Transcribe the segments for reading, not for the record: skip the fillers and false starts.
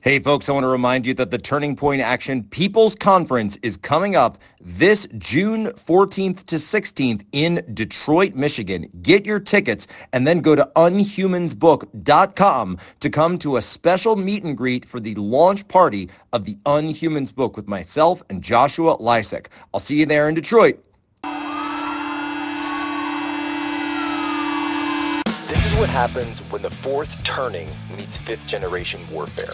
Hey, folks, I want to remind you that the Turning Point Action People's Conference is coming up this June 14th to 16th in Detroit, Michigan. Get your tickets and then go to unhumansbook.com to come to a special meet and greet for the launch party of the Unhumans book with myself and Joshua Lysak. I'll see you there in Detroit. This is what happens when the fourth turning meets fifth generation warfare.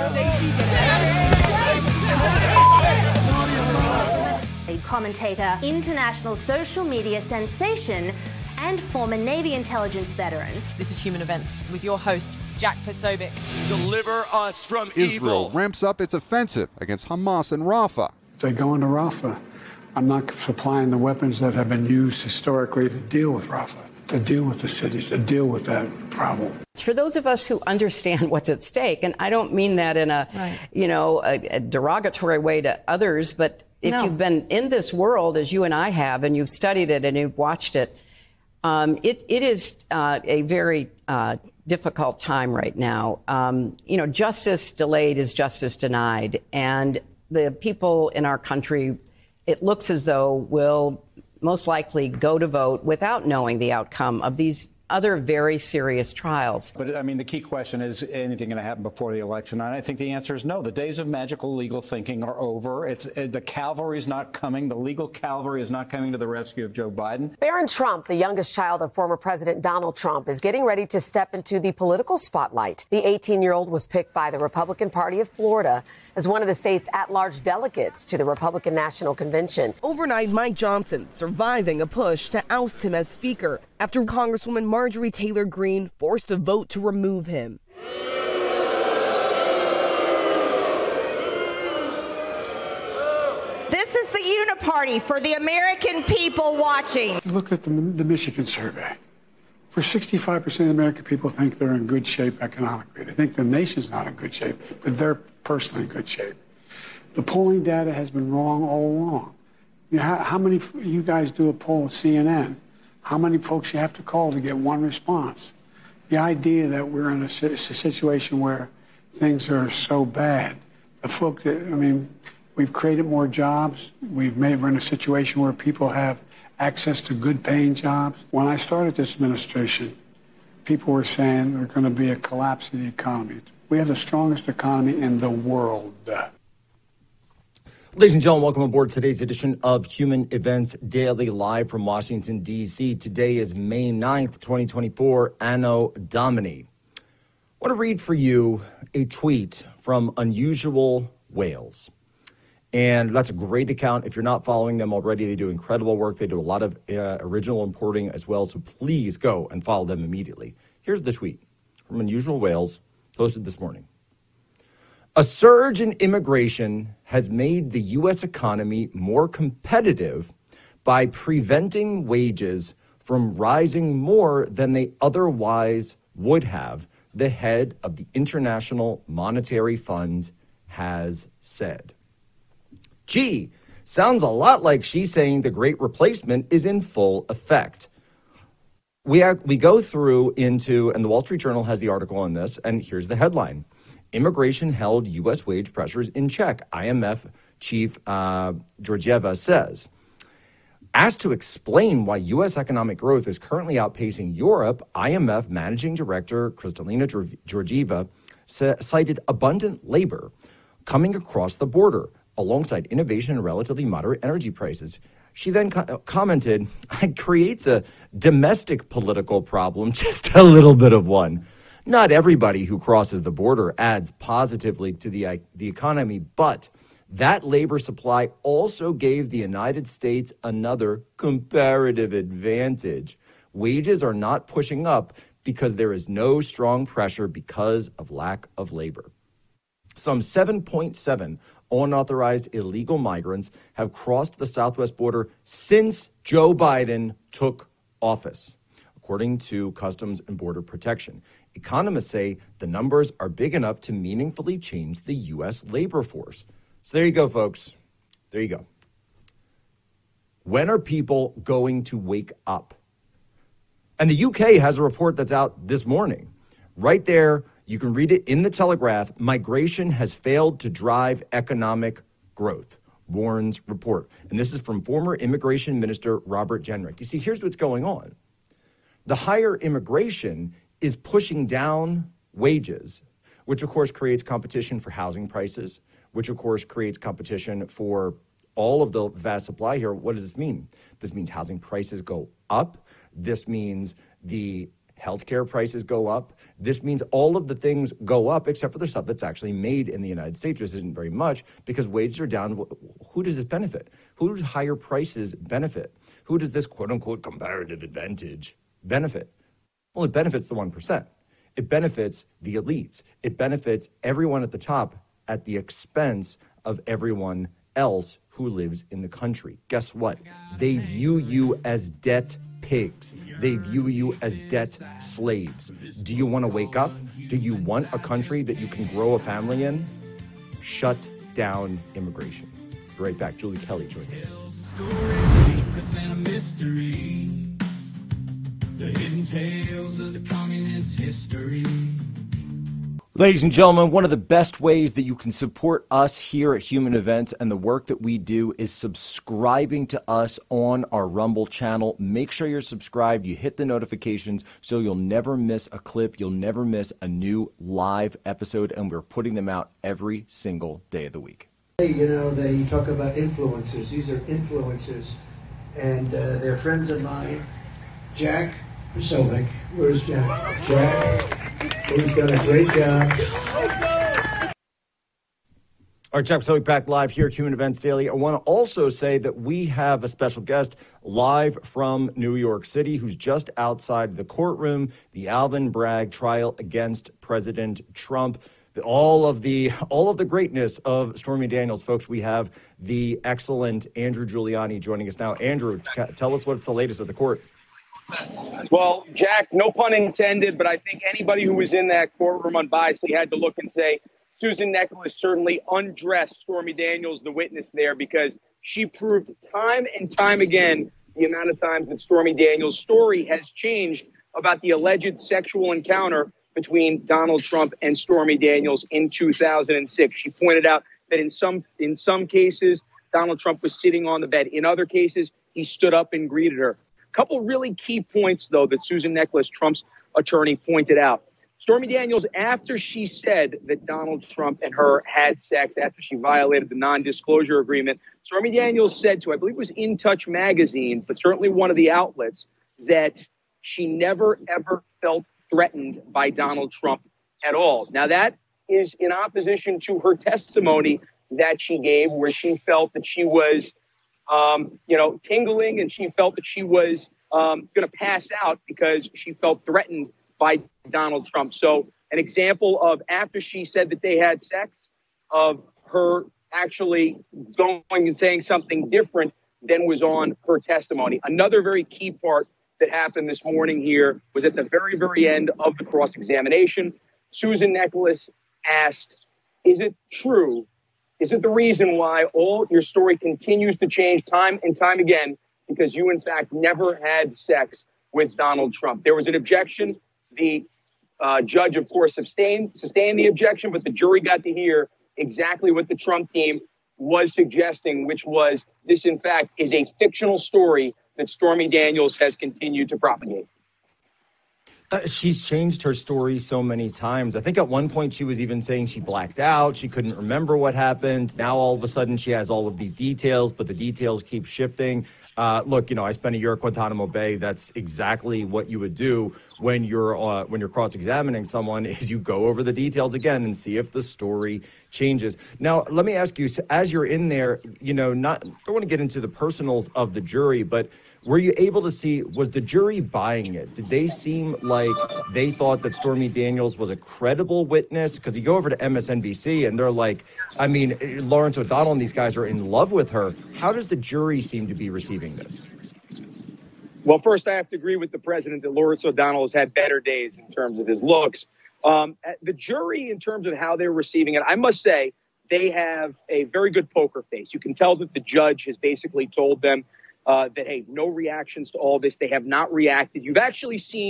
A commentator, international social media sensation, and former Navy intelligence veteran. This is Human Events with your host, Jack Posobiec. Deliver us from Israel evil. ramps up its offensive against Hamas and Rafah. If they go into Rafah, I'm not supplying the weapons that have been used historically to deal with Rafah, to deal with the cities, to deal with that problem. For those of us who understand what's at stake, and I don't mean that in a derogatory way to others, but if you've been in this world as you and I have, and you've studied it and you've watched it, it is a very difficult time right now. Justice delayed is justice denied, and the people in our country, it looks as though will most likely go to vote without knowing the outcome of these other very serious trials. But, I mean, the key question is anything going to happen before the election? And I think the answer is no. The days of magical legal thinking are over. The cavalry is not coming. The legal cavalry is not coming to the rescue of Joe Biden. Barron Trump, the youngest child of former President Donald Trump, is getting ready to step into the political spotlight. The 18-year-old was picked by the Republican Party of Florida as one of the state's at-large delegates to the Republican National Convention. Overnight, Mike Johnson surviving a push to oust him as Speaker after Congresswoman Marjorie Taylor Greene forced a vote to remove him. This is the uniparty for the American people watching. Look at the Michigan survey. For 65% of the American people think they're in good shape economically. They think the nation's not in good shape, but they're personally in good shape. The polling data has been wrong all along. How many, you guys do a poll at CNN, how many folks you have to call to get one response? The idea that we're in a situation where things are so bad, the folks that, we've created more jobs. We're in a situation where people have access to good paying jobs. When I started this administration, people were saying there's going to be a collapse of the economy. We have the strongest economy in the world. Ladies and gentlemen, welcome aboard today's edition of Human Events Daily, live from Washington, D.C. Today is May 9th, 2024, Anno Domini. I want to read for you a tweet from Unusual Whales. And that's a great account. If you're not following them already, they do incredible work. They do a lot of original importing as well, so please go and follow them immediately. Here's the tweet from Unusual Whales, posted this morning. A surge in immigration has made the U.S. economy more competitive by preventing wages from rising more than they otherwise would have, the head of the International Monetary Fund has said. Gee, sounds a lot like she's saying the Great Replacement is in full effect. We go through into, and the Wall Street Journal has the article on this, and here's the headline. Immigration held U.S. wage pressures in check, IMF chief Georgieva says. Asked to explain why U.S. economic growth is currently outpacing Europe, IMF managing director Kristalina Georgieva cited abundant labor coming across the border alongside innovation and relatively moderate energy prices. She then commented, it creates a domestic political problem, just a little bit of one. Not everybody who crosses the border adds positively to the economy, but that labor supply also gave the United States another comparative advantage. Wages are not pushing up because there is no strong pressure because of lack of labor. Some 7.7 unauthorized illegal migrants have crossed the southwest border since Joe Biden took office, according to Customs and Border Protection. Economists say the numbers are big enough to meaningfully change the U.S. labor force. So there you go, folks. There you go. When are people going to wake up? And the UK has a report that's out this morning. Right there, You can read it in the Telegraph. Migration has failed to drive economic growth, warns report. And this is from former Immigration Minister Robert Jenrick. You see, here's what's going on. The higher immigration is pushing down wages, which of course creates competition for housing prices, which of course creates competition for all of the vast supply here. What does this mean? This means housing prices go up. This means the healthcare prices go up. This means all of the things go up except for the stuff that's actually made in the United States, which isn't very much because wages are down. Who does this benefit? Who does higher prices benefit? Who does this quote unquote comparative advantage benefit? Well, it benefits the 1%. It benefits the elites. It benefits everyone at the top at the expense of everyone else who lives in the country. Guess what? They view you as debt pigs. They view you as debt slaves. Do you want to wake up? Do you want a country that you can grow a family in? Shut down immigration. Be right back. Julie Kelly joins us. The hidden tales of the communist history. Ladies and gentlemen, one of the best ways that you can support us here at Human Events and the work that we do is subscribing to us on our Rumble channel. Make sure you're subscribed. You hit the notifications so you'll never miss a clip. You'll never miss a new live episode, and we're putting them out every single day of the week. Hey, you know, you talk about influencers. These are influencers, and they're friends of mine. Jack Posobiec. Where's Jack? Jack, who's done a great job. All right, Jack Posobiec back live here at Human Events Daily. I want to also say that we have a special guest live from New York City who's just outside the courtroom, the Alvin Bragg trial against President Trump. All of the greatness of Stormy Daniels, folks. We have the excellent Andrew Giuliani joining us now. Andrew, tell us what's the latest at the court. Well, Jack, no pun intended, but I think anybody who was in that courtroom unbiasedly had to look and say, Susan Necheles certainly undressed Stormy Daniels, the witness there, because she proved time and time again the amount of times that Stormy Daniels' story has changed about the alleged sexual encounter between Donald Trump and Stormy Daniels in 2006. She pointed out that in some cases, Donald Trump was sitting on the bed. In other cases, he stood up and greeted her. Couple really key points, though, that Susan Necheles, Trump's attorney, pointed out. Stormy Daniels, after she said that Donald Trump and her had sex, after she violated the non-disclosure agreement, Stormy Daniels said to, I believe it was In Touch magazine, but certainly one of the outlets, that she never, ever felt threatened by Donald Trump at all. Now, that is in opposition to her testimony that she gave, where she felt that she was tingling, and she felt that she was going to pass out because she felt threatened by Donald Trump. So an example of after she said that they had sex, of her actually going and saying something different than was on her testimony. Another very key part that happened this morning here was at the very, very end of the cross-examination. Susan Necheles asked, is it true? Is it the reason why all your story continues to change time and time again because you, in fact, never had sex with Donald Trump? There was an objection. The judge, of course, sustained the objection, but the jury got to hear exactly what the Trump team was suggesting, which was this, in fact, is a fictional story that Stormy Daniels has continued to propagate. She's changed her story so many times. I think at one point she was even saying she blacked out. She couldn't remember what happened. Now all of a sudden she has all of these details, but the details keep shifting. Look, I spent a year at Guantanamo Bay. That's exactly what you would do when you're cross-examining someone, is you go over the details again and see if the story changes. Now, let me ask you, so as you're in there, don't want to get into the personals of the jury, but were you able to see, was the jury buying it? Did they seem like they thought that Stormy Daniels was a credible witness? Because you go over to MSNBC and they're like, Lawrence O'Donnell and these guys are in love with her. How does the jury seem to be receiving this? Well, first, I have to agree with the president that Lawrence O'Donnell has had better days in terms of his looks. The jury, in terms of how they're receiving it, I must say they have a very good poker face. You can tell that the judge has basically told them that, hey, no reactions to all this. They have not reacted. You've actually seen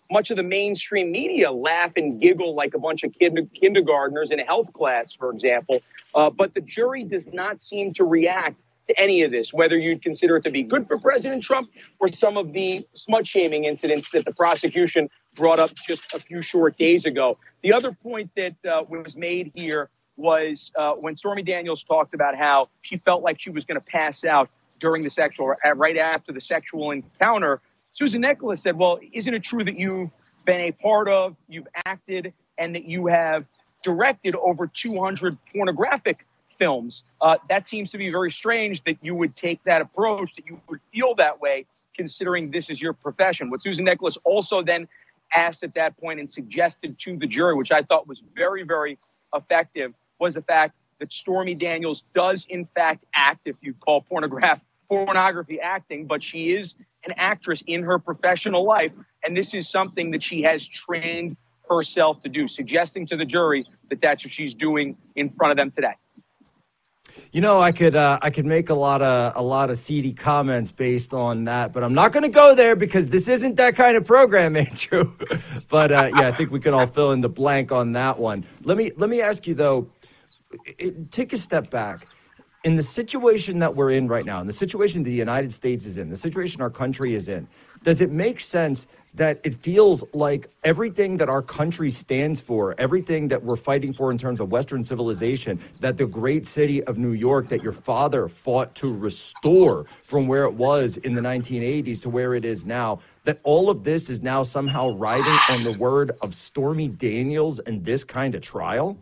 much of the mainstream media laugh and giggle like a bunch of kindergartners in a health class, for example. But the jury does not seem to react to any of this, whether you'd consider it to be good for President Trump or some of the smut-shaming incidents that the prosecution brought up just a few short days ago. The other point that was made here was when Stormy Daniels talked about how she felt like she was going to pass out during the right after the sexual encounter. Susan Nicholas said, well, isn't it true that you've been a part of, you've acted, and that you have directed over 200 pornographic films? That seems to be very strange that you would take that approach, that you would feel that way, considering this is your profession. What Susan Nicholas also then asked at that point and suggested to the jury, which I thought was very, very effective, was the fact that Stormy Daniels does, in fact, act, if you call pornography acting, but she is an actress in her professional life, and this is something that she has trained herself to do, suggesting to the jury that that's what she's doing in front of them today. You know, I could make a lot of seedy comments based on that, but I'm not going to go there because this isn't that kind of program, Andrew. But yeah, I think we can all fill in the blank on that one. Let me ask you though, take a step back. In the situation that we're in right now, in the situation the United States is in, the situation our country is in, does it make sense that it feels like everything that our country stands for, everything that we're fighting for in terms of Western civilization, that the great city of New York that your father fought to restore from where it was in the 1980s to where it is now, that all of this is now somehow riding on the word of Stormy Daniels and this kind of trial?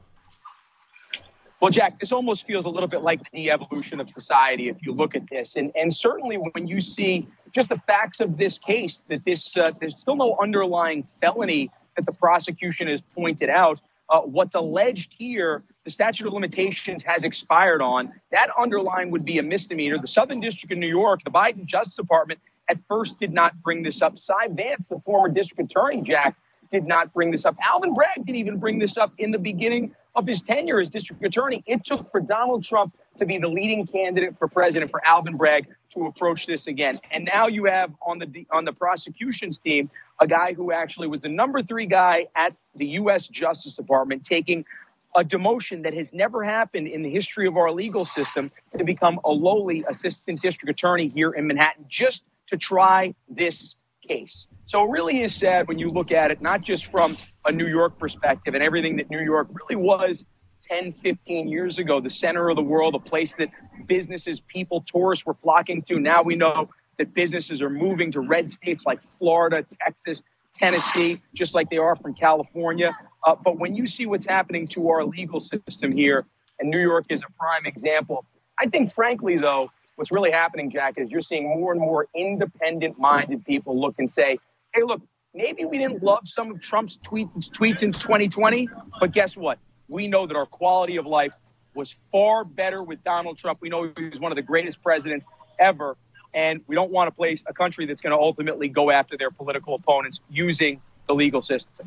Well, Jack, this almost feels a little bit like the evolution of society if you look at this. And certainly when you see just the facts of this case, that there's still no underlying felony that the prosecution has pointed out. What's alleged here, the statute of limitations has expired on. That underlying would be a misdemeanor. The Southern District of New York, the Biden Justice Department, at first did not bring this up. Cy Vance, the former district attorney, Jack, did not bring this up. Alvin Bragg didn't even bring this up in the beginning of his tenure as district attorney. It took for Donald Trump to be the leading candidate for president for Alvin Bragg to approach this again. And now you have on the prosecution's team a guy who actually was the number 3 guy at the U.S. Justice Department, taking a demotion that has never happened in the history of our legal system to become a lowly assistant district attorney here in Manhattan just to try this case. So it really is sad when you look at it, not just from a New York perspective and everything that New York really was 10, 15 years ago, the center of the world, a place that businesses, people, tourists were flocking to. Now we know that businesses are moving to red states like Florida, Texas, Tennessee, just like they are from California. But when you see what's happening to our legal system here, and New York is a prime example, I think, frankly, though, what's really happening, Jack, is you're seeing more and more independent-minded people look and say, hey, look, maybe we didn't love some of Trump's tweets in 2020, but guess what? We know that our quality of life was far better with Donald Trump. We know he was one of the greatest presidents ever, and we don't want to place a country that's going to ultimately go after their political opponents using the legal system.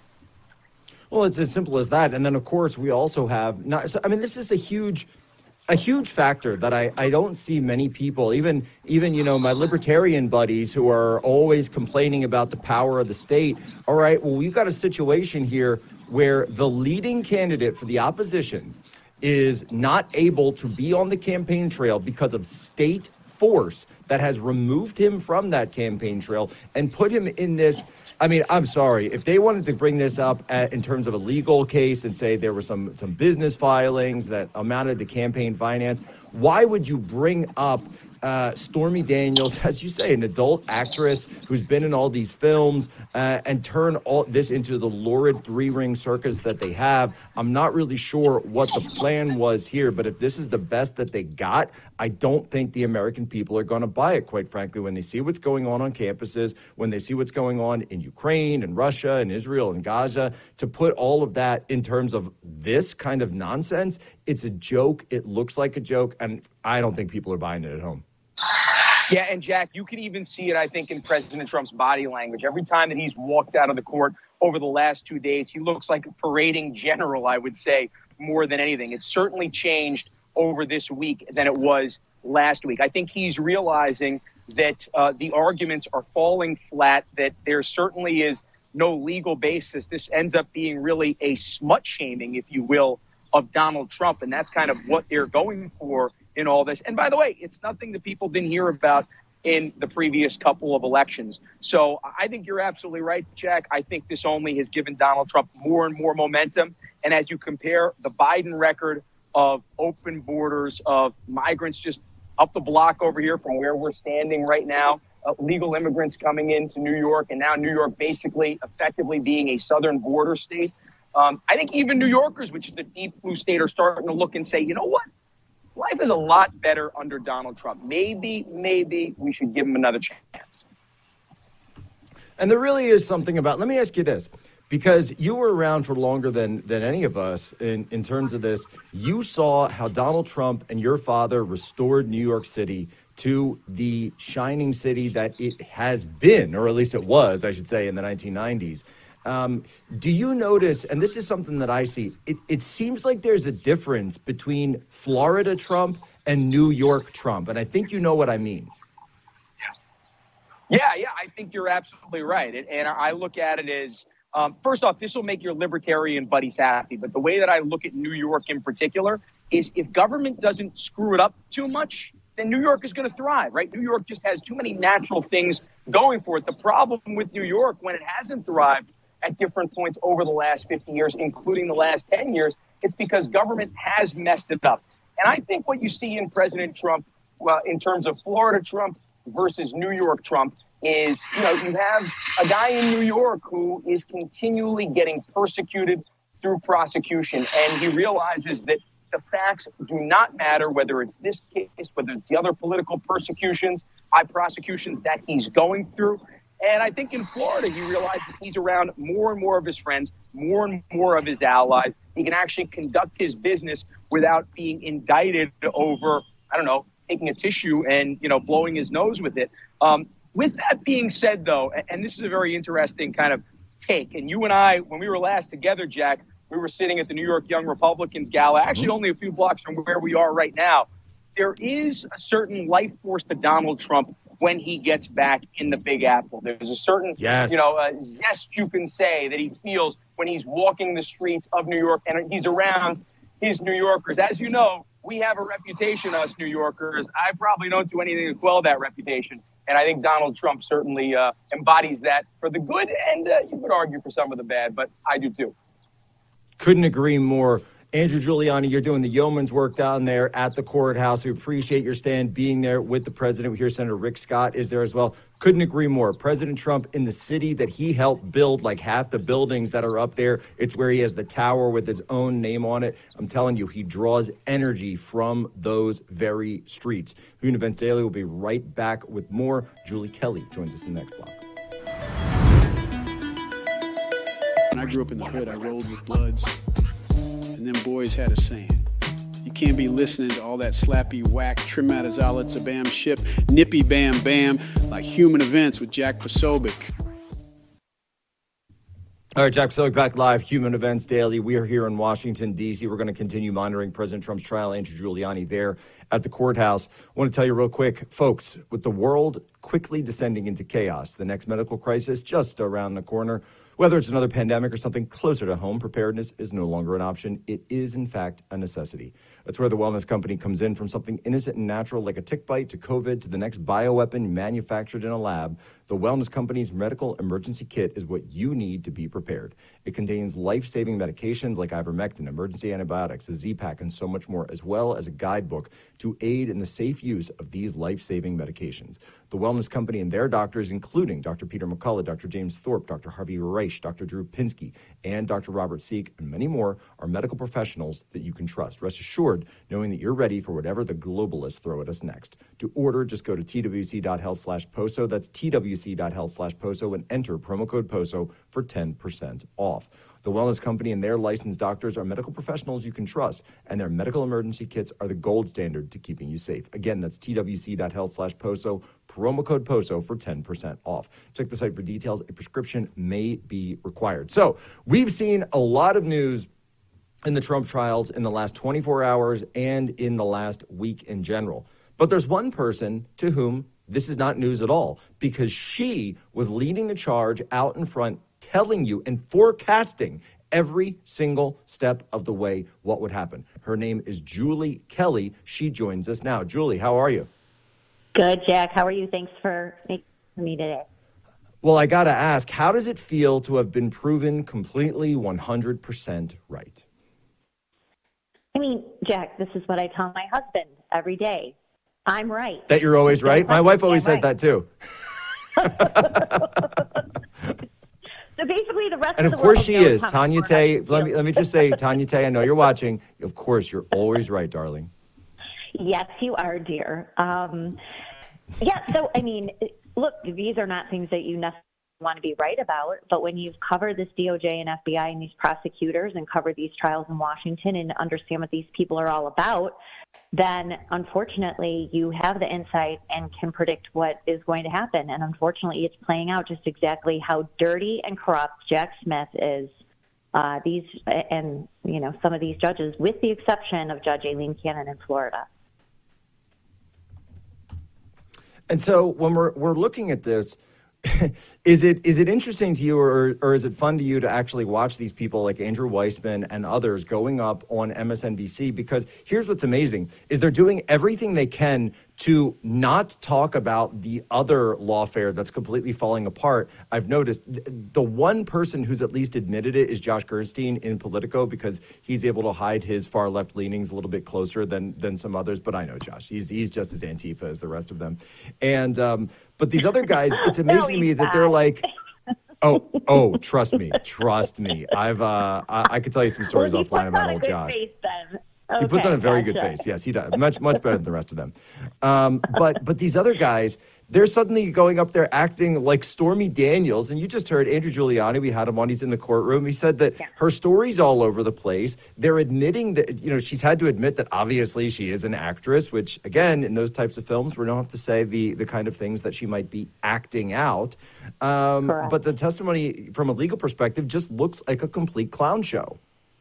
Well, it's as simple as that. And then, of course, we also have this is a huge factor that I don't see many people, even my libertarian buddies who are always complaining about the power of the state. All right, well, we've got a situation here where the leading candidate for the opposition is not able to be on the campaign trail because of state force that has removed him from that campaign trail and put him in this. I mean, I'm sorry. If they wanted to bring this up in terms of a legal case and say there were some business filings that amounted to campaign finance, why would you bring up Stormy Daniels, as you say, an adult actress who's been in all these films, and turn all this into the lurid 3-ring circus that they have? I'm not really sure what the plan was here, but if this is the best that they got, I don't think the American people are going to buy it, quite frankly, when they see what's going on campuses, when they see what's going on in Ukraine and Russia and Israel and Gaza. To put all of that in terms of this kind of nonsense, it's a joke. It looks like a joke, and I don't think people are buying it at home. Yeah, and Jack, you can even see it, I think, in President Trump's body language. Every time that he's walked out of the court over the last 2 days, he looks like a parading general, I would say, more than anything. It's certainly changed over this week than it was last week. I think he's realizing that the arguments are falling flat, that there certainly is no legal basis. This ends up being really a smut shaming, if you will, of Donald Trump. And that's kind of what they're going for in all this. And by the way, it's nothing that people didn't hear about in the previous couple of elections. So I think you're absolutely right, Jack. I think this only has given Donald Trump more and more momentum. And as you compare the Biden record of open borders, of migrants just up the block over here from where we're standing right now, legal immigrants coming into New York, and now New York basically effectively being a southern border state. I think even New Yorkers, which is the deep blue state, are starting to look and say, you know what? Life is a lot better under Donald Trump. Maybe we should give him another chance. And there really is something about, let me ask you this, because you were around for longer than any of us in terms of this. You saw how Donald Trump and your father restored New York City to the shining city that it has been, or at least it was, I should say, in the 1990s. Do you notice, and this is something that I see, it seems like there's a difference between Florida Trump and New York Trump, and I think you know what I mean. Yeah, I think you're absolutely right. And I look at it as, first off, this will make your libertarian buddies happy, but the way that I look at New York in particular is if government doesn't screw it up too much, then New York is going to thrive, right? New York just has too many natural things going for it. The problem with New York, when it hasn't thrived at different points over the last 50 years, including the last 10 years, it's because government has messed it up. And I think what you see in President Trump, well, in terms of Florida Trump versus New York Trump, is, you have a guy in New York who is continually getting persecuted through prosecution. And he realizes that the facts do not matter, whether it's this case, whether it's the other political persecutions, high prosecutions that he's going through. And I think in Florida, he realized that he's around more and more of his friends, more and more of his allies. He can actually conduct his business without being indicted over, taking a tissue and, blowing his nose with it. With that being said, though, and this is a very interesting kind of take, and you and I, when we were last together, Jack, we were sitting at the New York Young Republicans Gala, actually only a few blocks from where we are right now. There is a certain life force to Donald Trump when he gets back in the Big Apple. There's a certain, zest you can say that he feels when he's walking the streets of New York and he's around his New Yorkers. As you know, we have a reputation, us New Yorkers. I probably don't do anything to quell that reputation. And I think Donald Trump certainly embodies that for the good, and you could argue for some of the bad, but I do too. Couldn't agree more. Andrew Giuliani, you're doing the yeoman's work down there at the courthouse. We appreciate your stand being there with the president. We hear Senator Rick Scott is there as well. Couldn't agree more. President Trump in the city that he helped build, like half the buildings that are up there, it's where he has the tower with his own name on it. I'm telling you, he draws energy from those very streets. Human Events Daily will be right back with more. Julie Kelly joins us in the next block. When I grew up in the hood, I rolled with Bloods. And them boys had a saying. You can't be listening to all that slappy whack, trim out his olives, a bam ship, nippy bam bam, like Human Events with Jack Posobiec. All right, Jack Posobiec back live, Human Events Daily. We are here in Washington, D.C. We're going to continue monitoring President Trump's trial. Andrew Giuliani there at the courthouse. I want to tell you real quick, folks, with the world quickly descending into chaos, the next medical crisis just around the corner, whether it's another pandemic or something closer to home, preparedness is no longer an option. It is, in fact, a necessity. That's where the Wellness Company comes in, from something innocent and natural like a tick bite to COVID to the next bioweapon manufactured in a lab. The Wellness Company's medical emergency kit is what you need to be prepared. It contains life-saving medications like ivermectin, emergency antibiotics, a Z-Pack, and so much more, as well as a guidebook to aid in the safe use of these life-saving medications. The Wellness Company and their doctors, including Dr. Peter McCullough, Dr. James Thorpe, Dr. Harvey Reich, Dr. Drew Pinsky, and Dr. Robert Seek, and many more, are medical professionals that you can trust. Rest assured, knowing that you're ready for whatever the globalists throw at us next. To order, just go to twc.health/POSO. That's twc.health/POSO and enter promo code POSO for 10% off. The Wellness Company and their licensed doctors are medical professionals you can trust, and their medical emergency kits are the gold standard to keeping you safe. Again, that's twc.health/POSO, promo code POSO for 10% off. Check the site for details. A prescription may be required. So we've seen a lot of news in the Trump trials in the last 24 hours and in the last week in general. But there's one person to whom this is not news at all, because she was leading the charge out in front telling you and forecasting every single step of the way what would happen. Her name is Julie Kelly. She joins us now. Julie, how are you? Good, Jack. How are you? Thanks for making me today. Well, I got to ask, how does it feel to have been proven completely 100% right? I mean, Jack, this is what I tell my husband every day. I'm right. That you're always right? My wife always says that too. So basically, the rest and of of the course world she knows is. Tanya Tay, let me just say, Tanya Tay, I know you're watching. Of course, you're always right, darling. Yes, you are, dear. So, I mean, look, these are not things that you necessarily want to be right about, but when you've covered this DOJ and FBI and these prosecutors and covered these trials in Washington and understand what these people are all about, then unfortunately you have the insight and can predict what is going to happen. And unfortunately, it's playing out just exactly how dirty and corrupt Jack Smith is. Some of these judges, with the exception of Judge Aileen Cannon in Florida. And so when we're looking at this, is it interesting to you or is it fun to you to actually watch these people like Andrew Weissman and others going up on MSNBC? Because here's what's amazing is they're doing everything they can to not talk about the other lawfare that's completely falling apart. I've noticed the one person who's at least admitted it is Josh Gerstein in Politico, because he's able to hide his far left leanings a little bit closer than some others. But I know Josh, he's just as Antifa as the rest of them. And but these other guys, it's amazing to me that they're like, oh, trust me. I could tell you some stories offline about old Josh. Okay, he puts on a very good face. Yes, he does. Much better than the rest of them. But these other guys, they're suddenly going up there acting like Stormy Daniels. And you just heard Andrew Giuliani. We had him on. He's in the courtroom. He said that her story's all over the place. They're admitting that, she's had to admit that obviously she is an actress, which, again, in those types of films, we don't have to say the kind of things that she might be acting out. But the testimony from a legal perspective just looks like a complete clown show.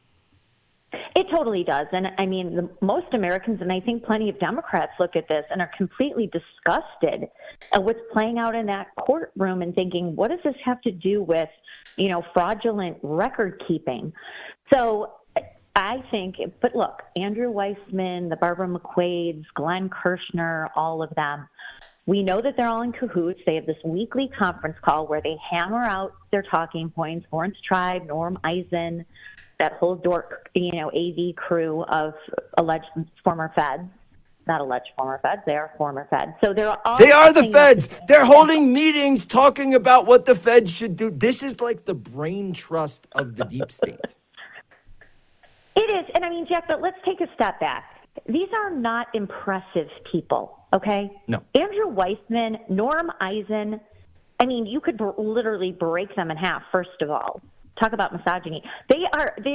It totally does. And I mean, most Americans, and I think plenty of Democrats, look at this and are completely disgusted at what's playing out in that courtroom and thinking, what does this have to do with, fraudulent record keeping? So I think, but look, Andrew Weissman, the Barbara McQuades, Glenn Kirshner, all of them, we know that they're all in cahoots. They have this weekly conference call where they hammer out their talking points. Lawrence Tribe, Norm Eisen, that whole dork, AV crew of alleged former feds. Not alleged former feds, they are former feds. So they are the feds. They're holding meetings talking about what the feds should do. This is like the brain trust of the deep state. It is. And I mean, Jack, but let's take a step back. These are not impressive people, okay? No. Andrew Weissman, Norm Eisen, I mean, you could literally break them in half, first of all. Talk about misogyny. These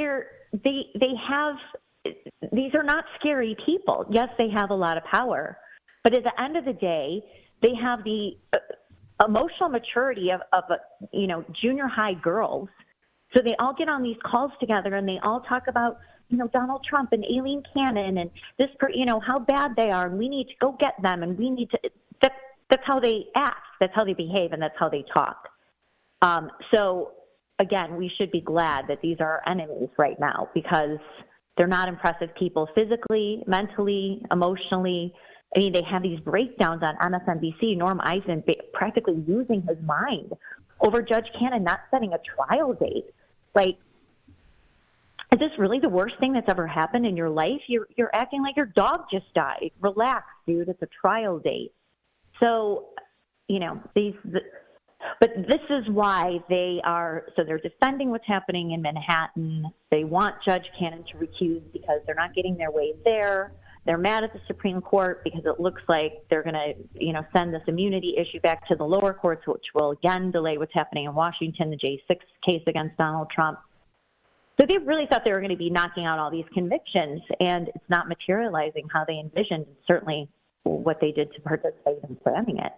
are not scary people. Yes, they have a lot of power, but at the end of the day, they have the emotional maturity of junior high girls. So they all get on these calls together and they all talk about, Donald Trump and Aileen Cannon and this, how bad they are, and we need to go get them, and we need to. That's how they act. That's how they behave, and that's how they talk. So. Again, we should be glad that these are our enemies right now, because they're not impressive people physically, mentally, emotionally. I mean, they have these breakdowns on MSNBC, Norm Eisen practically losing his mind over Judge Cannon not setting a trial date. Like, is this really the worst thing that's ever happened in your life? You're acting like your dog just died. Relax, dude. It's a trial date. So, but this is why they're defending what's happening in Manhattan. They want Judge Cannon to recuse because they're not getting their way there. They're mad at the Supreme Court because it looks like they're going to, send this immunity issue back to the lower courts, which will again delay what's happening in Washington, the J6 case against Donald Trump. So they really thought they were going to be knocking out all these convictions, and it's not materializing how they envisioned, certainly what they did to participate in planning it.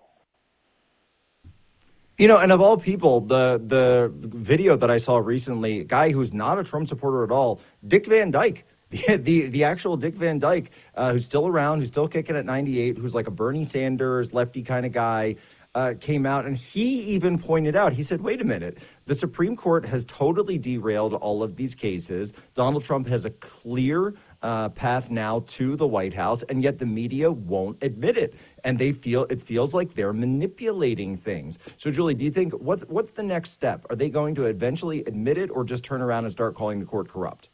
And of all people, the video that I saw recently, a guy who's not a Trump supporter at all, Dick Van Dyke, the actual Dick Van Dyke, who's still around, who's still kicking at 98, who's like a Bernie Sanders lefty kind of guy. came out, and he even pointed out, he said, wait a minute, the Supreme Court has totally derailed all of these cases. Donald Trump has a clear path now to the White House, and yet the media won't admit it. And it feels like they're manipulating things. So, Julie, do you think, what's the next step? Are they going to eventually admit it or just turn around and start calling the court corrupt?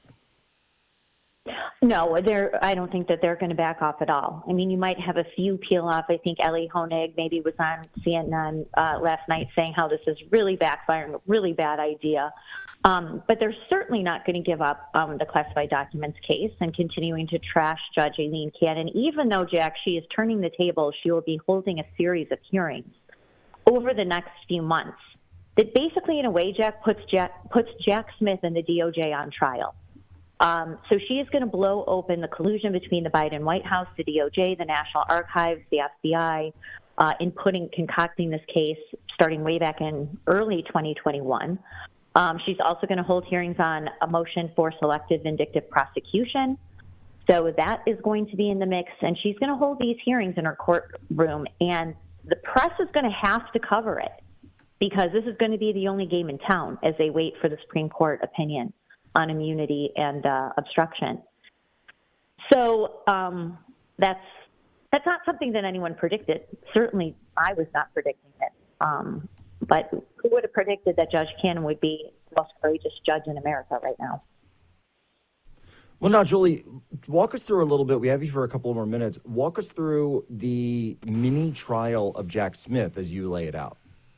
No, I don't think that they're going to back off at all. I mean, you might have a few peel off. I think Ellie Honig maybe was on CNN last night saying how this is really backfiring, a really bad idea. But they're certainly not going to give up the classified documents case and continuing to trash Judge Aileen Cannon. Even though, Jack, she is turning the table, she will be holding a series of hearings over the next few months that basically, in a way, Jack, puts Jack Smith and the DOJ on trial. So she is going to blow open the collusion between the Biden White House, the DOJ, the National Archives, the FBI, in concocting this case starting way back in early 2021. She's also going to hold hearings on a motion for selective vindictive prosecution. So that is going to be in the mix, and she's going to hold these hearings in her courtroom, and the press is going to have to cover it because this is going to be the only game in town as they wait for the Supreme Court opinion on immunity and obstruction. So that's not something that anyone predicted. Certainly, I was not predicting it. But who would have predicted that Judge Cannon would be the most courageous judge in America right now? Well, now, Julie, walk us through a little bit. We have you for a couple more minutes. Walk us through the mini trial of Jack Smith as you lay it out.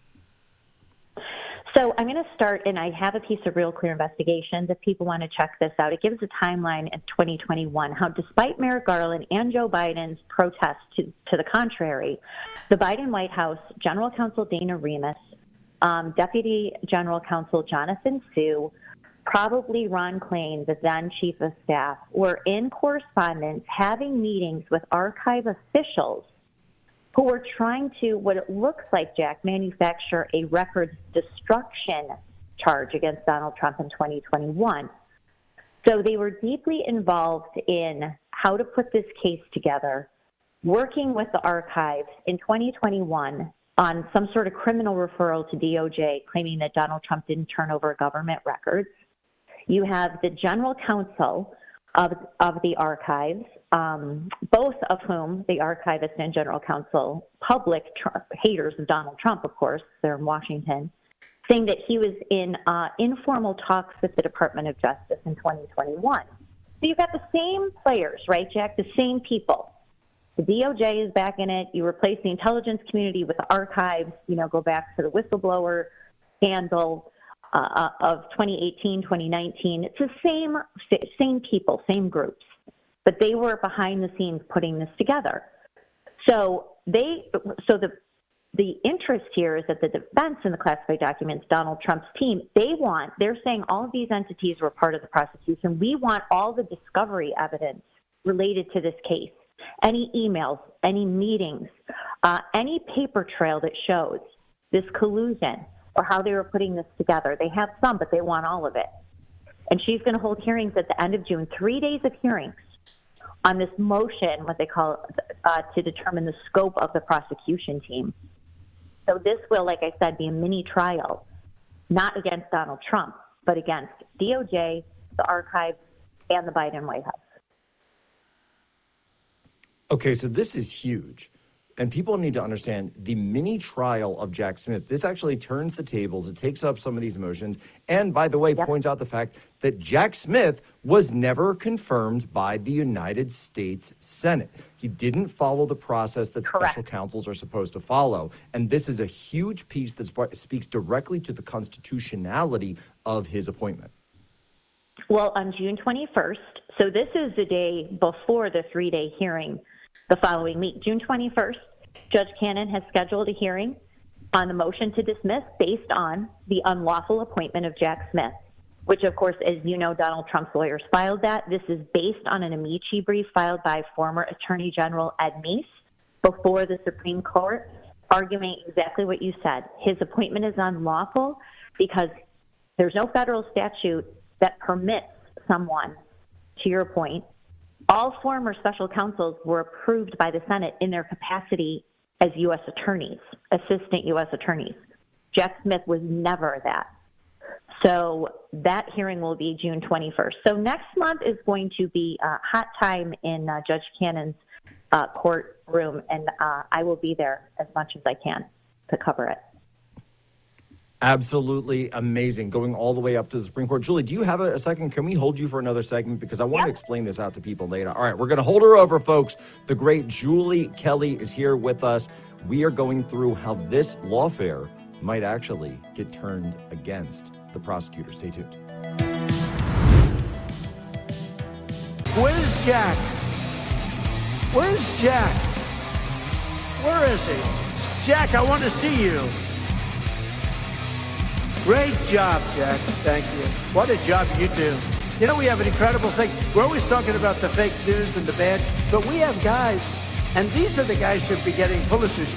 So I'm going to start, and I have a piece of Real Clear Investigations if people want to check this out. It gives a timeline in 2021, how despite Merrick Garland and Joe Biden's protests to the contrary, the Biden White House, General Counsel Dana Remus, Deputy General Counsel Jonathan Su, probably Ron Klain, the then Chief of Staff, were in correspondence having meetings with archive officials who were trying to, what it looks like, Jack, manufacture a records destruction charge against Donald Trump in 2021. So they were deeply involved in how to put this case together, working with the archives in 2021 on some sort of criminal referral to DOJ, claiming that Donald Trump didn't turn over government records. You have the general counsel of the archives, both of whom, the archivist and general counsel, public haters of Donald Trump, of course, they're in Washington, saying that he was in informal talks with the Department of Justice in 2021. So you've got the same players, right, Jack, the same people. The DOJ is back in it. You replace the intelligence community with the archives, go back to the whistleblower scandal of 2018, 2019. It's the same people, same groups, but they were behind the scenes putting this together. So the interest here is that the defense in the classified documents, Donald Trump's team, they're saying all of these entities were part of the prosecution. We want all the discovery evidence related to this case, any emails, any meetings, any paper trail that shows this collusion or how they were putting this together. They have some, but they want all of it. And she's going to hold hearings at the end of June, 3 days of hearings on this motion, what they call, to determine the scope of the prosecution team. So this will, like I said, be a mini trial, not against Donald Trump, but against DOJ, the archives, and the Biden White House. Okay, so this is huge. And people need to understand the mini trial of Jack Smith. This actually turns the tables. It takes up some of these motions. And by the way, points out the fact that Jack Smith was never confirmed by the United States Senate. He didn't follow the process that special counsels are supposed to follow. And this is a huge piece that speaks directly to the constitutionality of his appointment. Well, on June 21st, so this is the day before the 3-day hearing the following week, June 21st, Judge Cannon has scheduled a hearing on the motion to dismiss based on the unlawful appointment of Jack Smith, which, of course, as you know, Donald Trump's lawyers filed that. This is based on an amici brief filed by former Attorney General Ed Meese before the Supreme Court, arguing exactly what you said. His appointment is unlawful because there's no federal statute that permits someone, to your point. All former special counsels were approved by the Senate in their capacity as U.S. attorneys, assistant U.S. attorneys. Jack Smith was never that. So that hearing will be June 21st. So next month is going to be a hot time in Judge Cannon's courtroom, and I will be there as much as I can to cover it. Absolutely amazing. Going all the way up to the Supreme Court. Julie, do you have a second? Can we hold you for another segment? Because I want to explain this out to people later. All right, we're going to hold her over, folks. The great Julie Kelly is here with us. We are going through how this lawfare might actually get turned against the prosecutor. Stay tuned. Where's Jack? Where's Jack? Where is he? Jack, I want to see you. Great job, Jack. Thank you. What a job you do. You know, we have an incredible thing. We're always talking about the fake news and the bad, but we have guys, and these are the guys who should be getting Pulitzers.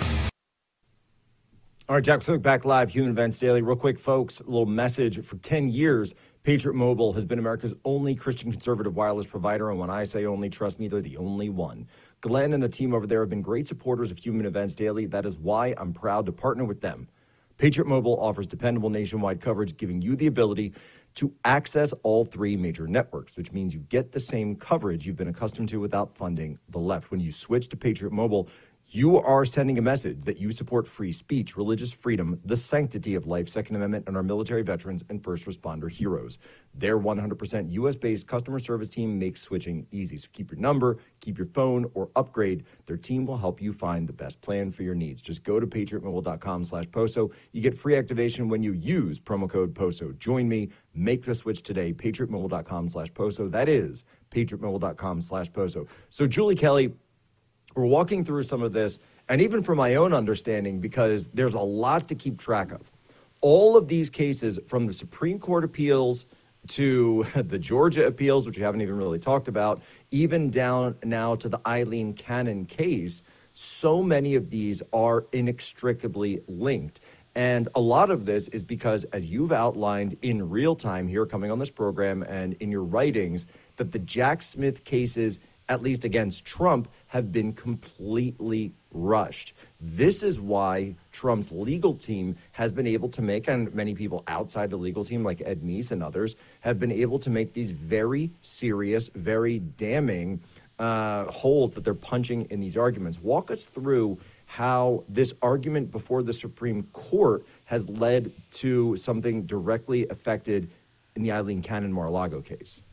All right, Jack Posobiec back live, Human Events Daily. Real quick, folks, a little message. For 10 years, Patriot Mobile has been America's only Christian conservative wireless provider, and when I say only, trust me, they're the only one. Glenn and the team over there have been great supporters of Human Events Daily. That is why I'm proud to partner with them. Patriot Mobile offers dependable nationwide coverage, giving you the ability to access all three major networks, which means you get the same coverage you've been accustomed to without funding the left. When you switch to Patriot Mobile, you are sending a message that you support free speech, religious freedom, the sanctity of life, Second Amendment, and our military veterans and first responder heroes. Their 100% U.S.-based customer service team makes switching easy. So keep your number, keep your phone, or upgrade. Their team will help you find the best plan for your needs. Just go to patriotmobile.com/POSO. You get free activation when you use promo code POSO. Join me. Make the switch today. patriotmobile.com/POSO. That is patriotmobile.com/POSO. So Julie Kelly, we're walking through some of this, and even from my own understanding, because there's a lot to keep track of. All of these cases, from the Supreme Court appeals to the Georgia appeals, which we haven't even really talked about, even down now to the Eileen Cannon case, so many of these are inextricably linked. And a lot of this is because, as you've outlined in real time here coming on this program and in your writings, that the Jack Smith cases, at least against Trump, have been completely rushed. This is why Trump's legal team has been able to make, and many people outside the legal team like Ed Meese and others, have been able to make these very serious, very damning holes that they're punching in these arguments. Walk us through how this argument before the Supreme Court has led to something directly affected in the Eileen Cannon Mar-a-Lago case.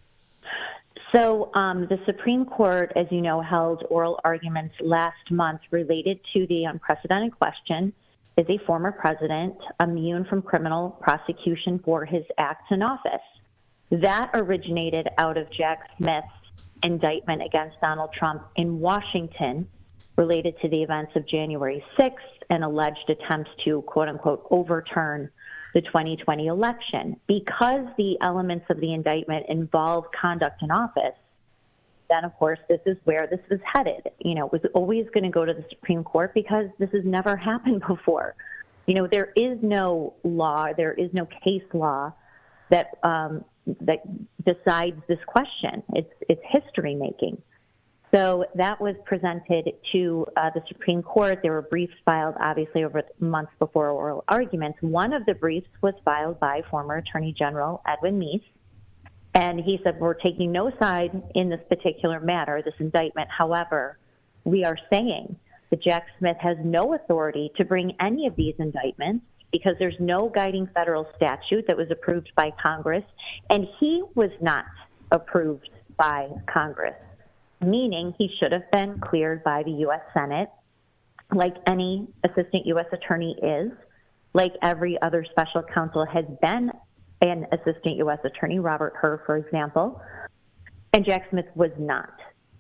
So the Supreme Court, as you know, held oral arguments last month related to the unprecedented question, is a former president immune from criminal prosecution for his acts in office? That originated out of Jack Smith's indictment against Donald Trump in Washington related to the events of January 6th and alleged attempts to, quote unquote, overturn the 2020 election. Because the elements of the indictment involve conduct in office, then, of course, this is where this was headed. You know, it was always going to go to the Supreme Court because this has never happened before. You know, there is no law, there is no case law that that decides this question. It's history making. So that was presented to the Supreme Court. There were briefs filed, obviously, over months before oral arguments. One of the briefs was filed by former Attorney General Edwin Meese, and he said, we're taking no side in this particular matter, this indictment. However, we are saying that Jack Smith has no authority to bring any of these indictments because there's no guiding federal statute that was approved by Congress, and he was not approved by Congress, meaning he should have been cleared by the U.S. Senate, like any assistant U.S. attorney is, like every other special counsel has been an assistant U.S. attorney, Robert Hur, for example, and Jack Smith was not.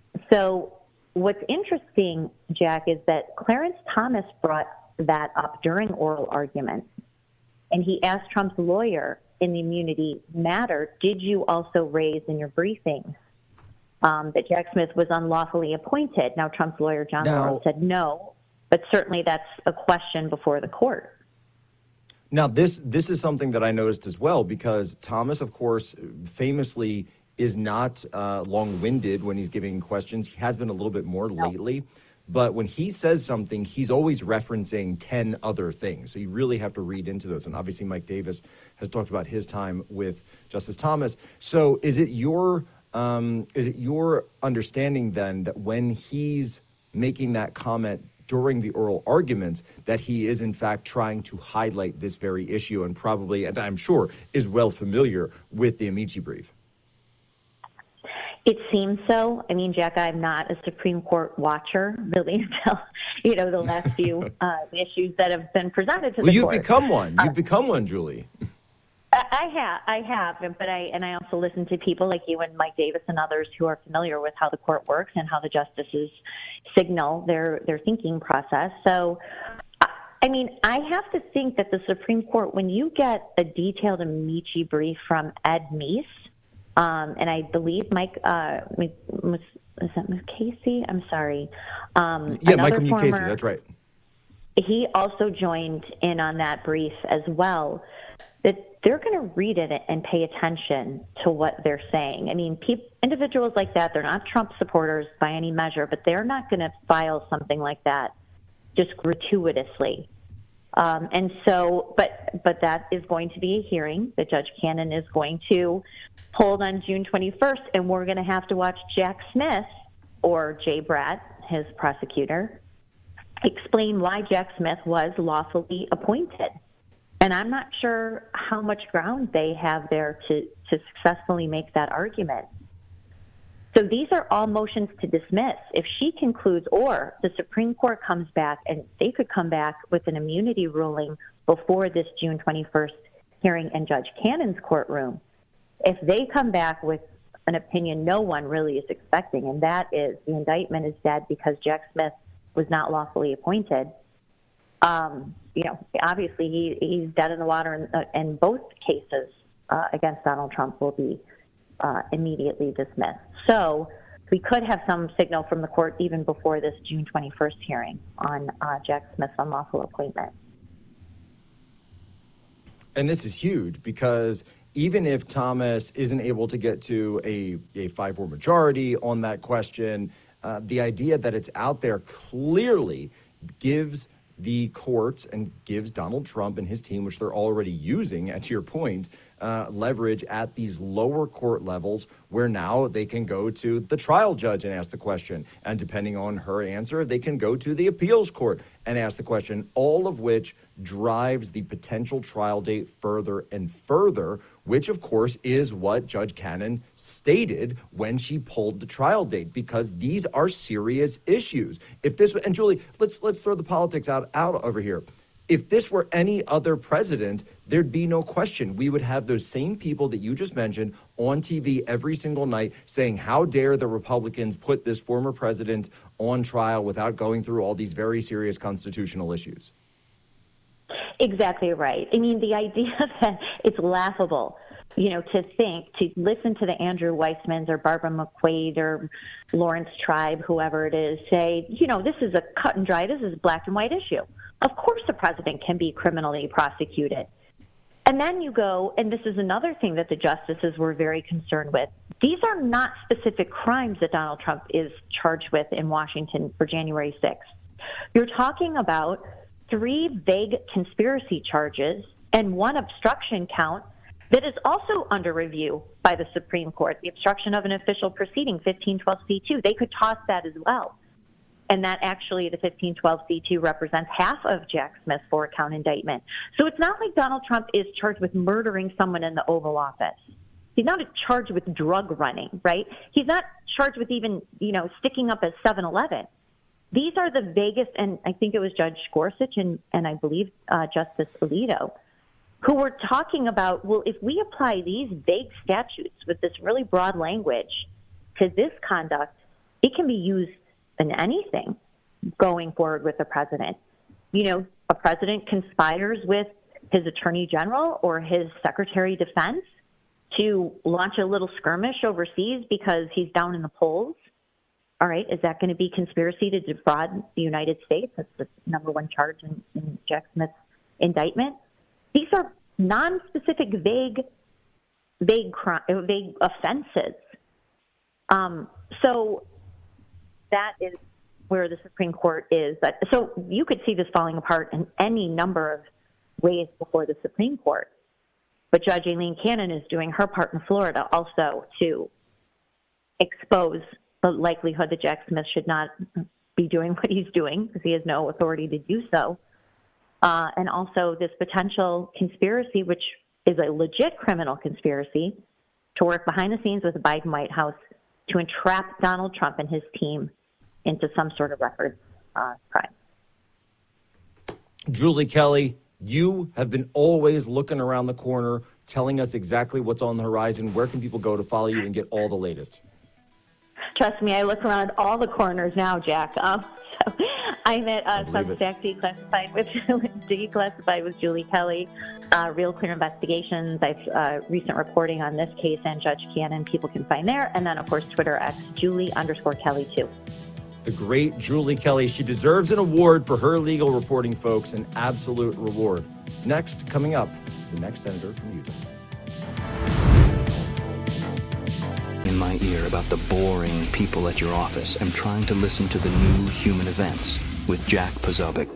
So what's interesting, Jack, is that Clarence Thomas brought that up during oral arguments, and he asked Trump's lawyer in the immunity matter, did you also raise in your briefings that Jack Smith was unlawfully appointed? Now, Trump's lawyer, John Lawrence, said no, but certainly that's a question before the court. Now, this is something that I noticed as well, because Thomas, of course, famously is not long-winded when he's giving questions. He has been a little bit more lately. but when he says something, he's always referencing 10 other things. So you really have to read into those. And obviously Mike Davis has talked about his time with Justice Thomas. So is it your understanding then that when he's making that comment during the oral arguments, that he is in fact trying to highlight this very issue and probably, and I'm sure, is well familiar with the Amici brief? It seems so. I mean, Jack, I'm not a Supreme Court watcher, really, until, the last few issues that have been presented to the court. Well, you've become one. You've become one, Julie. I have, but I also listen to people like you and Mike Davis and others who are familiar with how the court works and how the justices signal their thinking process. So, I mean, I have to think that the Supreme Court, when you get a detailed Amici brief from Ed Meese, and I believe Mike, is that Mukasey? I'm sorry. Yeah, Michael Mukasey, that's right. He also joined in on that brief as well, that they're going to read it and pay attention to what they're saying. I mean, individuals like that, they're not Trump supporters by any measure, but they're not going to file something like that just gratuitously. And so, but that is going to be a hearing that Judge Cannon is going to hold on June 21st, and we're going to have to watch Jack Smith, or Jay Bratt, his prosecutor, explain why Jack Smith was lawfully appointed. And I'm not sure how much ground they have there to successfully make that argument. So these are all motions to dismiss. If she concludes, or the Supreme Court comes back, and they could come back with an immunity ruling before this June 21st hearing in Judge Cannon's courtroom, if they come back with an opinion no one really is expecting, and that is the indictment is dead because Jack Smith was not lawfully appointed, obviously he's dead in the water, and both cases against Donald Trump will be immediately dismissed. So we could have some signal from the court even before this June 21st hearing on Jack Smith's unlawful appointment. And this is huge because even if Thomas isn't able to get to a 5-4 majority on that question, the idea that it's out there clearly gives the courts and gives Donald Trump and his team, which they're already using, to your point, leverage at these lower court levels where now they can go to the trial judge and ask the question. And depending on her answer, they can go to the appeals court and ask the question, all of which drives the potential trial date further and further, which, of course, is what Judge Cannon stated when she pulled the trial date, because these are serious issues. If this, and Julie, let's throw the politics out over here. If this were any other president, there'd be no question. We would have those same people that you just mentioned on TV every single night saying, how dare the Republicans put this former president on trial without going through all these very serious constitutional issues? Exactly right. I mean, the idea that it's laughable, to listen to the Andrew Weissmans or Barbara McQuaid or Lawrence Tribe, whoever it is, say, this is a cut and dry, this is a black and white issue. Of course the president can be criminally prosecuted. And then you go, and this is another thing that the justices were very concerned with. These are not specific crimes that Donald Trump is charged with in Washington for January 6th. You're talking about 3 vague conspiracy charges and 1 obstruction count that is also under review by the Supreme Court, the obstruction of an official proceeding, 1512c2. They could toss that as well. And that actually, the 1512c2 represents half of Jack Smith's 4-count indictment. So it's not like Donald Trump is charged with murdering someone in the Oval Office. He's not charged with drug running, right? He's not charged with even, sticking up a 7-Eleven. These are the vaguest, and I think it was Judge Gorsuch and I believe Justice Alito, who were talking about, well, if we apply these vague statutes with this really broad language to this conduct, it can be used in anything going forward with the president. A president conspires with his attorney general or his secretary of defense to launch a little skirmish overseas because he's down in the polls. All right, is that going to be conspiracy to defraud the United States? That's the number 1 charge in Jack Smith's indictment. These are non-specific, vague offenses. So that is where the Supreme Court is. So you could see this falling apart in any number of ways before the Supreme Court. But Judge Aileen Cannon is doing her part in Florida also to expose the likelihood that Jack Smith should not be doing what he's doing because he has no authority to do so. And also this potential conspiracy, which is a legit criminal conspiracy, to work behind the scenes with the Biden White House to entrap Donald Trump and his team into some sort of record crime. Julie Kelly, you have been always looking around the corner, telling us exactly what's on the horizon. Where can people go to follow you and get all the latest? Trust me, I look around all the corners now, Jack. So I'm at Substack Declassified with Julie Kelly, Real Clear Investigations. I've recent reporting on this case and Judge Cannon. People can find there. And then, of course, Twitter X, Julie_Kelly, too. The great Julie Kelly. She deserves an award for her legal reporting, folks, an absolute reward. Next, coming up, the next senator from Utah. In my ear about the boring people at your office. I'm trying to listen to the new human events with Jack Posobiec.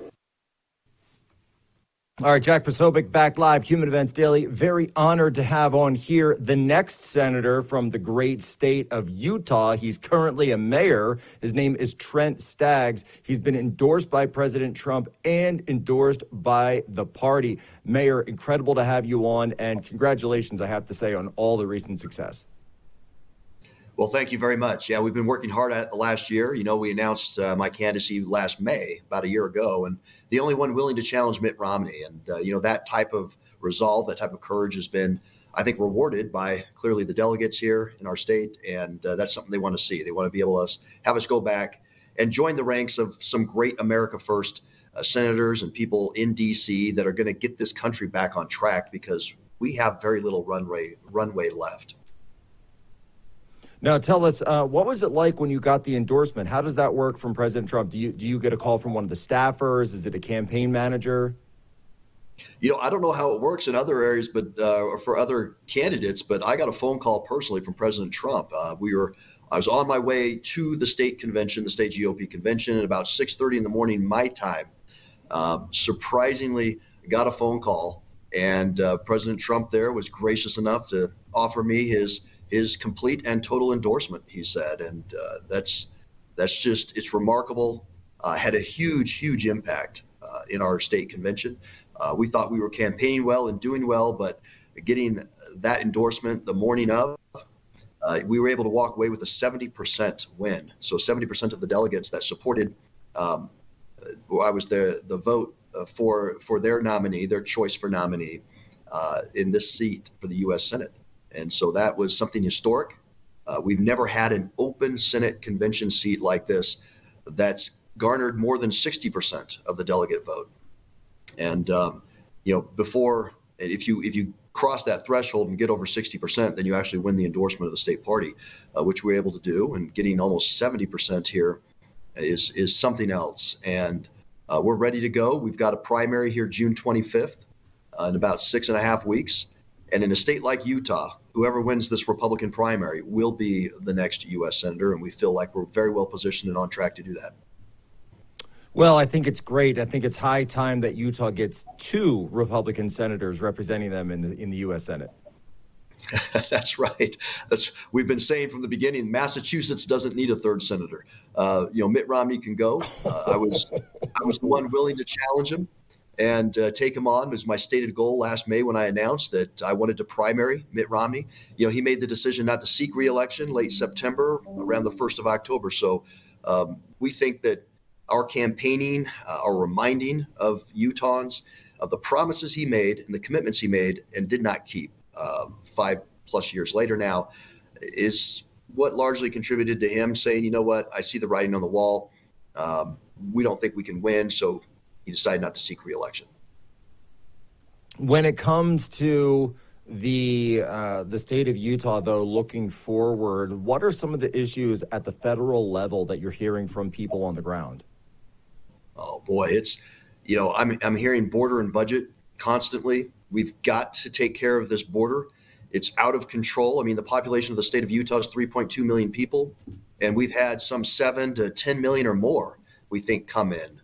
All right, Jack Posobiec back live, Human Events Daily. Very honored to have on here the next senator from the great state of Utah. He's currently a mayor. His name is Trent Staggs. He's been endorsed by President Trump and endorsed by the party. Mayor, incredible to have you on, and congratulations, I have to say, on all the recent success. Well, thank you very much. Yeah, we've been working hard at it the last year. You know, we announced my candidacy last May, about a year ago, and the only one willing to challenge Mitt Romney. And, that type of resolve, that type of courage has been, I think, rewarded by clearly the delegates here in our state. And that's something they want to see. They want to be able to have us go back and join the ranks of some great America First senators and people in D.C. that are going to get this country back on track because we have very little runway left. Now, tell us, what was it like when you got the endorsement? How does that work from President Trump? Do you get a call from one of the staffers? Is it a campaign manager? I don't know how it works in other areas, but for other candidates, but I got a phone call personally from President Trump. I was on my way to the state convention, the state GOP convention, at about 6:30 in the morning, my time. Surprisingly, got a phone call, and President Trump there was gracious enough to offer me his complete and total endorsement, he said. And that's just, it's remarkable. Had a huge impact in our state convention. We thought we were campaigning well and doing well, but getting that endorsement the morning of, we were able to walk away with a 70% win. So 70% of the delegates that supported, I was the vote for their nominee, their choice for nominee in this seat for the U.S. Senate. And so that was something historic. We've never had an open Senate convention seat like this that's garnered more than 60% of the delegate vote. And, before, if you cross that threshold and get over 60%, then you actually win the endorsement of the state party, which we're able to do. And getting almost 70% here is something else. And we're ready to go. We've got a primary here June 25th in about 6.5 weeks. And in a state like Utah, whoever wins this Republican primary will be the next U.S. Senator, and we feel like we're very well positioned and on track to do that. Well, I think it's great. I think it's high time that Utah gets 2 Republican senators representing them in the U.S. Senate. That's right. We've been saying from the beginning, Massachusetts doesn't need a 3rd senator. Mitt Romney can go. I was the one willing to challenge him and take him on. It was my stated goal last May when I announced that I wanted to primary Mitt Romney. He made the decision not to seek re-election late September, around the 1st of October. So we think that our campaigning, our reminding of Utahns of the promises he made and the commitments he made and did not keep 5+ years later now is what largely contributed to him saying, you know what, I see the writing on the wall. We don't think we can win. So he decided not to seek re-election. When it comes to the state of Utah, though, looking forward, what are some of the issues at the federal level that you're hearing from people on the ground? Oh boy, it's I'm hearing border and budget constantly. We've got to take care of this border. It's out of control. I mean, the population of the state of Utah is 3.2 million people, and we've had some 7 to 10 million or more we think come in.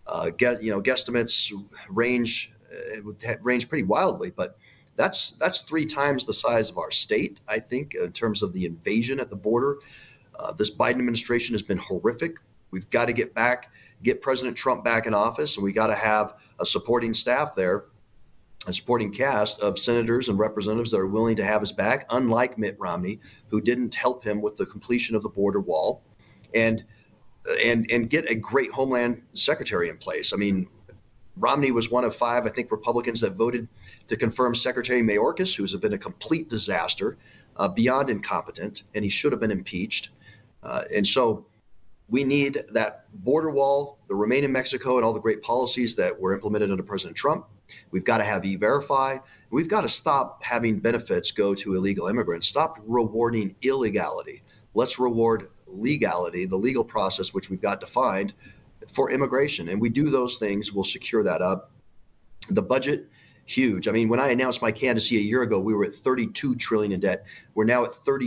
Guesstimates range pretty wildly, but that's 3 times the size of our state, I think, in terms of the invasion at the border. This Biden administration has been horrific. We've got to get President Trump back in office, and we got to have a supporting staff there, a supporting cast of senators and representatives that are willing to have his back, unlike Mitt Romney, who didn't help him with the completion of the border wall, and get a great Homeland Secretary in place. I mean, Romney was one of 5, I think, Republicans that voted to confirm Secretary Mayorkas, who's been a complete disaster, beyond incompetent, and he should have been impeached. And so we need that border wall, the Remain in Mexico, and all the great policies that were implemented under President Trump. We've got to have E-Verify. We've got to stop having benefits go to illegal immigrants. Stop rewarding illegality. Let's reward legality, the legal process, which we've got defined for immigration. And we do those things, we'll secure that up. The budget, huge. I mean, when I announced my candidacy a year ago, we were at $32 trillion in debt. We're now at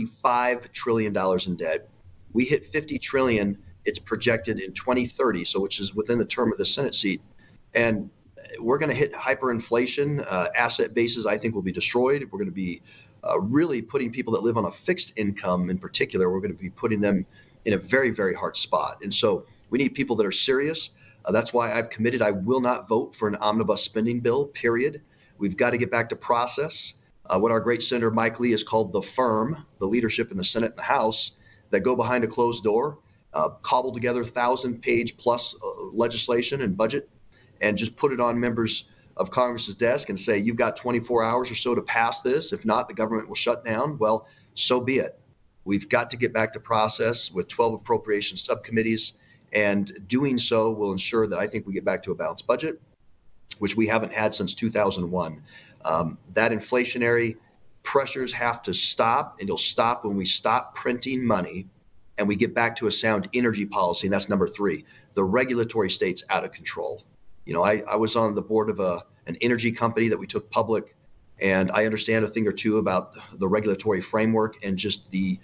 $35 trillion in debt. We hit $50 trillion. It's projected in 2030, so which is within the term of the Senate seat. And we're going to hit hyperinflation. Asset bases, I think, will be destroyed. We're going to be really putting people that live on a fixed income in particular, we're going to be putting them in a very, very hard spot. And so we need people that are serious. That's why I've committed I will not vote for an omnibus spending bill, period. We've got to get back to process. What our great Senator Mike Lee has called the firm, the leadership in the Senate and the House, that go behind a closed door, cobble together 1,000-page plus legislation and budget, and just put it on members of Congress's desk and say, you've got 24 hours or so to pass this. If not, the government will shut down. Well, so be it. We've got to get back to process with 12 appropriation subcommittees, and doing so will ensure that I think we get back to a balanced budget, which we haven't had since 2001. That inflationary pressures have to stop, and it'll stop when we stop printing money and we get back to a sound energy policy. And that's number 3. The regulatory state's out of control. You know, I was on the board of an energy company that we took public, and I understand a thing or two about the regulatory framework and just the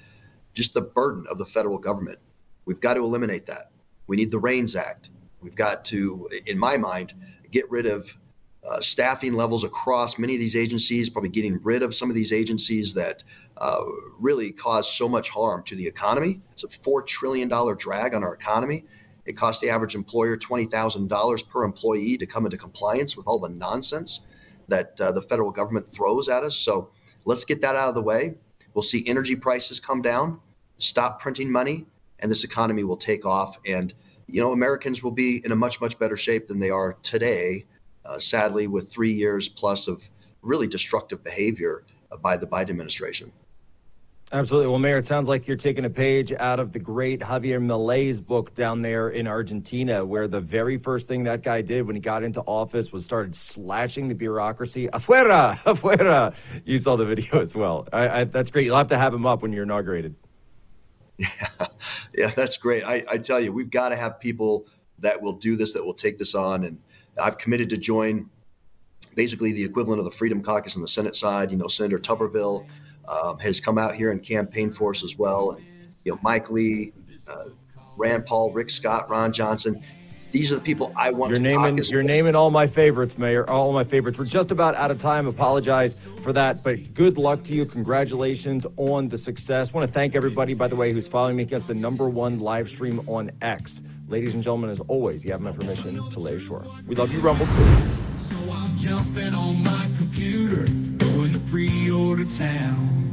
burden of the federal government. We've got to eliminate that. We need the REINS Act. We've got to, in my mind, get rid of staffing levels across many of these agencies, probably getting rid of some of these agencies that really cause so much harm to the economy. It's a $4 trillion drag on our economy. It costs the average employer $20,000 per employee to come into compliance with all the nonsense that the federal government throws at us. So let's get that out of the way. We'll see energy prices come down, stop printing money, and this economy will take off. And, you know, Americans will be in a much, much better shape than they are today, sadly, with 3 years plus of really destructive behavior by the Biden administration. Absolutely. Well, Mayor, it sounds like you're taking a page out of the great Javier Milei's book down there in Argentina, where the very first thing that guy did when he got into office was started slashing the bureaucracy. Afuera, afuera. You saw the video as well. That's great. You'll have to have him up when you're inaugurated. Yeah, that's great. I tell you, we've got to have people that will do this, that will take this on. And I've committed to join basically the equivalent of the Freedom Caucus on the Senate side. You know, Senator Tuberville has come out here and campaigned for us as well. And, you know, Mike Lee, Rand Paul, Rick Scott, Ron Johnson. These are the people I want to caucus. You're naming all my favorites, Mayor, all my favorites. We're just about out of time. Apologize for that, but good luck to you. Congratulations on the success. I want to thank everybody, by the way, who's following me against the #1 live stream on X. Ladies and gentlemen, as always, you have my permission to lay ashore. We love you, Rumble, too. So I'm jumping on my computer, going to pre-order town.